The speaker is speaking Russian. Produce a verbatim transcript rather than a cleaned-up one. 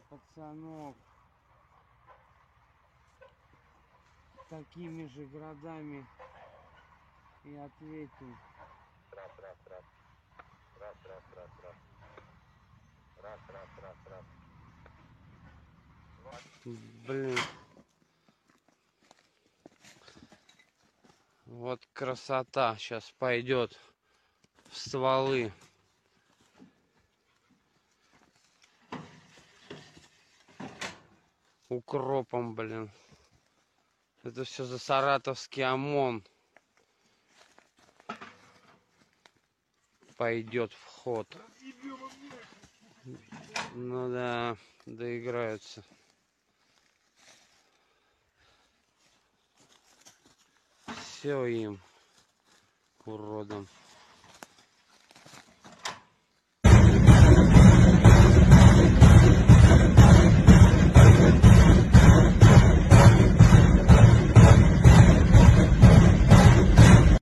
пацанов такими же городами и ответим. Раз, раз, раз. Раз, раз, раз, раз. Раз, раз, раз, раз. Блин. Вот красота. Сейчас пойдет в стволы. Укропом, блин. Это все за саратовский ОМОН. Пойдет в ход. Ну да, доиграются. Все им, уродом.